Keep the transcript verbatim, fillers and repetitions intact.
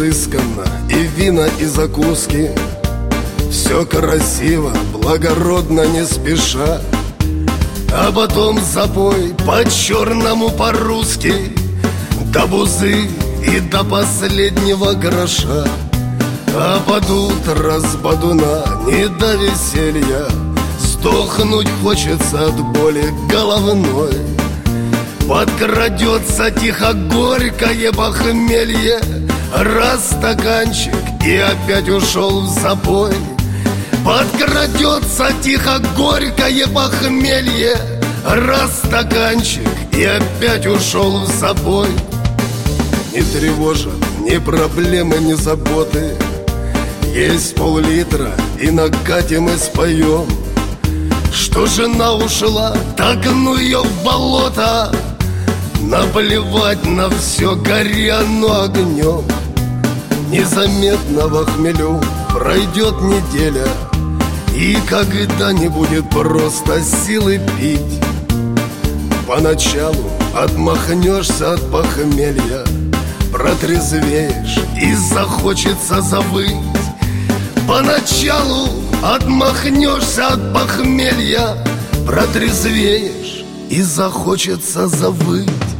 изысканно, и вина, и закуски. Все красиво, благородно, не спеша. А потом запой по-черному, по-русски, до бузы и до последнего гроша. А под утро с бодуна не до веселья, сдохнуть хочется от боли головной. Подкрадется тихо горькое похмелье, раз стаканчик и опять ушел в запой. Подкрадется тихо горькое похмелье, раз стаканчик и опять ушел в запой. Не тревожат ни проблемы, ни заботы. Есть пол-литра и накатим и споем. Что жена ушла, так ну ее в болото. Наплевать на все, горя оно огнем. Незаметно во хмелю пройдет неделя, и когда не будет просто силы пить. Поначалу отмахнешься от похмелья, протрезвеешь и захочется завыть. Поначалу отмахнешься от похмелья, протрезвеешь и захочется завыть.